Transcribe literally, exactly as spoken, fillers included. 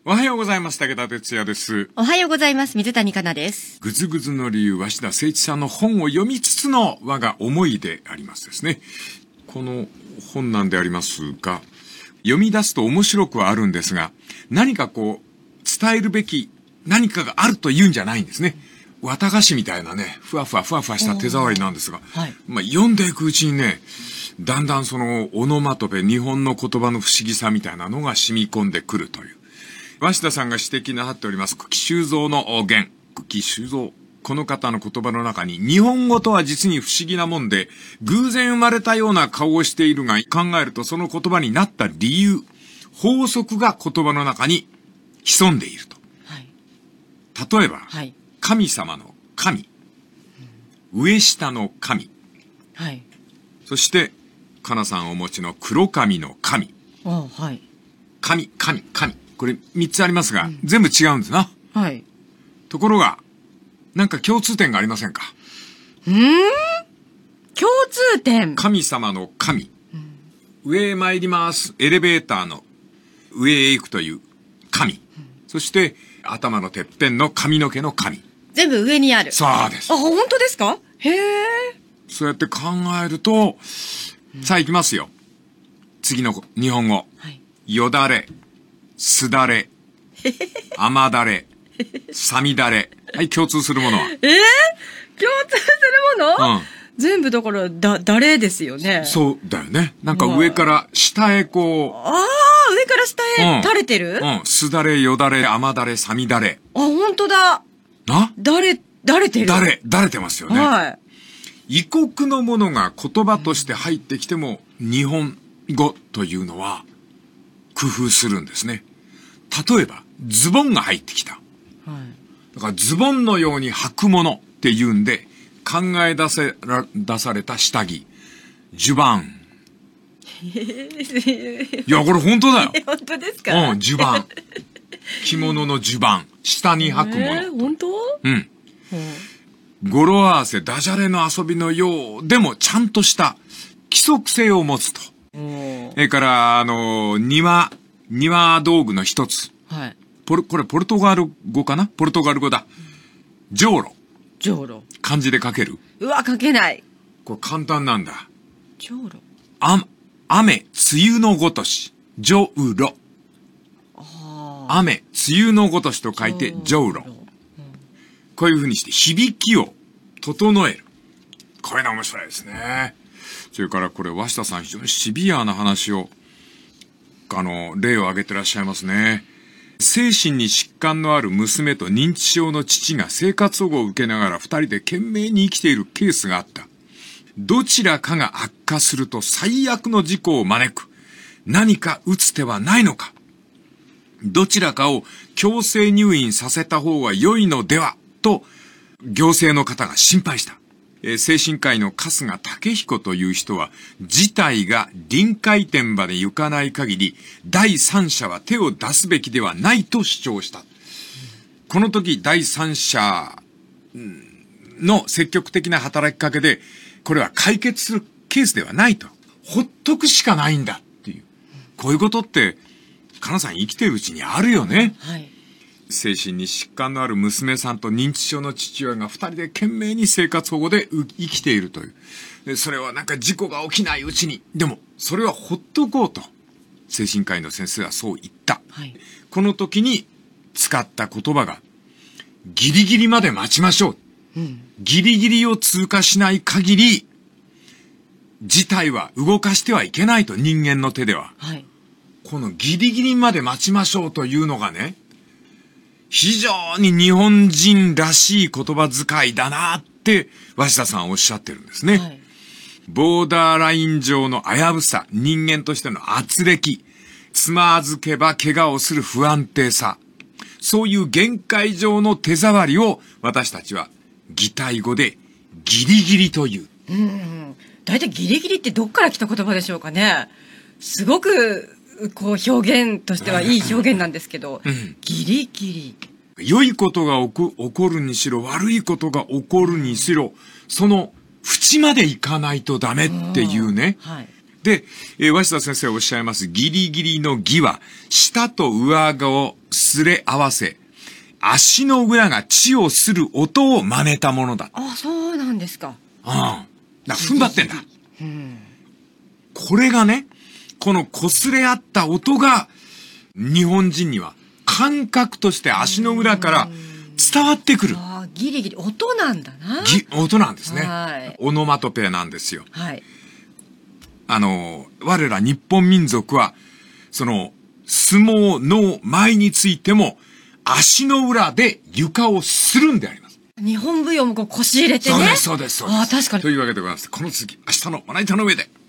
おはようございます。武田哲也です。 おはようございます。水谷香奈です。 ぐずぐずの理由、鷲田誠一さんの本を読みつつの我が思いでありますですね。この本なんでありますが、読み出すと面白くはあるんですが、何かこう、伝えるべき何かがあると言うんじゃないんですね。綿菓子みたいなね、ふわふわふわふわした手触りなんですが、はい、まあ、読んでいくうちにね、だんだんそのオノマトペ、日本の言葉の不思議さみたいなのが染み込んでくるという。鷲田さんが指摘なさっております、久喜修造の言。久喜修造。この方の言葉の中に、日本語とは実に不思議なもんで、偶然生まれたような顔をしているが、考えるとその言葉になった理由、法則が言葉の中に潜んでいると。はい、例えば、はい、神様の神、うん、上下の神、はい、そして、かなさんお持ちの黒神の神、あ、はい、神、神、神。これみっつありますが、うん、全部違うんですな。はい。ところが、なんか共通点がありませんか？ うーん？共通点？ 神様の神。うん、上へ参ります。エレベーターの上へ行くという神。うん、そして、頭のてっぺんの髪の毛の神。 全部上にある。 そうです。 あ、本当ですか？へえ。 そうやって考えると、うん、さあ行きますよ。次の日本語。はい、よだれ。すだれ、甘だれ、さみだれ。はい、共通するものは。えー、 共通するもの、うん、全部だから、だ、だれですよね。 そうだよね。なんか上から下へこう。 ああ、上から下へ垂れてる、 うん、うん。すだれ、よだれ、甘だれ、さみだれ。 あ、ほんとだ。 なだれ、だれてる。 だれ、だれてますよね。はい。異国のものが言葉として入ってきても、日本語というのは、工夫するんですね。例えば、ズボンが入ってきた。はい、だからズボンのように履くものっていうんで、考え出せら、出された下着。ジュバン。いや、これ本当だよ。 本当ですか？ うん、ジュバン。着物のジュバン。下に履くもの。 えー、本当？ うん。語呂合わせ、ダジャレの遊びのようでもちゃんとした規則性を持つと。それから、あの、庭、庭道具の一つ。はい。ポル、これポルトガル語かな？ポルトガル語だ。じょうろ。 じょうろ。 漢字で書ける？ うわ、書けない。 これ簡単なんだ。 じょうろ。 あ、雨、梅雨のごとし。じょうろ。雨、梅雨のごとしと書いて、じょうろ。うん、こういう風にして響きを整える。これが面白いですね。それからこれ、鷲田さん非常にシビアな話を、あの、例を挙げてらっしゃいますね。精神に疾患のある娘と認知症の父が生活保護を受けながら二人で懸命に生きているケースがあった。どちらかが悪化すると最悪の事故を招く。何か打つ手はないのか。どちらかを強制入院させた方が良いのではと、行政の方が心配した。精神科医の春日武彦という人は、事態が臨界点まで行かない限り、第三者は手を出すべきではないと主張した。うん、この時、第三者の積極的な働きかけで、これは解決するケースではないと。ほっとくしかないんだっていう。こういうことって、かなさん生きてるうちにあるよね。はい。精神に疾患のある娘さんと認知症の父親が二人で懸命に生活保護で生きているという。で、それはなんか事故が起きないうちに。でも、それはほっとこうと。精神科医の先生はそう言った。はい、この時に使った言葉が、ギリギリまで待ちましょう。うん、ギリギリを通過しない限り、事態は動かしてはいけないと、人間の手では。はい、このギリギリまで待ちましょうというのがね、非常に日本人らしい言葉遣いだなって鷲田さんおっしゃってるんですね。はい、ボーダーライン上の危うさ、人間としての圧力、つまずけば怪我をする不安定さ、そういう限界上の手触りを私たちは擬態語でギリギリという。うん。 だいたいギリギリってどっから来た言葉でしょうかね。すごくこう表現としてはいい表現なんですけど、うん、ギリギリ。良いことが起こ、起こるにしろ、悪いことが起こるにしろ、その縁まで行かないとダメっていうね。はい、 で、えー、鷲田先生おっしゃいますギリギリのギは、舌と上顎をすれ合わせ、足の裏が地をする音を真似たものだ。 あ、そうなんですか。 うん。だから踏ん張ってんだ。 うん、これがね、この擦れ合った音が、日本人には感覚として足の裏から伝わってくる。 あ、ギリギリ音なんだな。 ぎ音なんですね。 はい。 オノマトペなんですよ。 はい。 あの、我ら日本民族は、その、相撲の前についても、足の裏で床をするんであります。 日本舞踊もこう腰入れてね。 そうです、そうです、そうです。 ああ、確かに。 というわけでございます。この続き、明日のまな板の上で。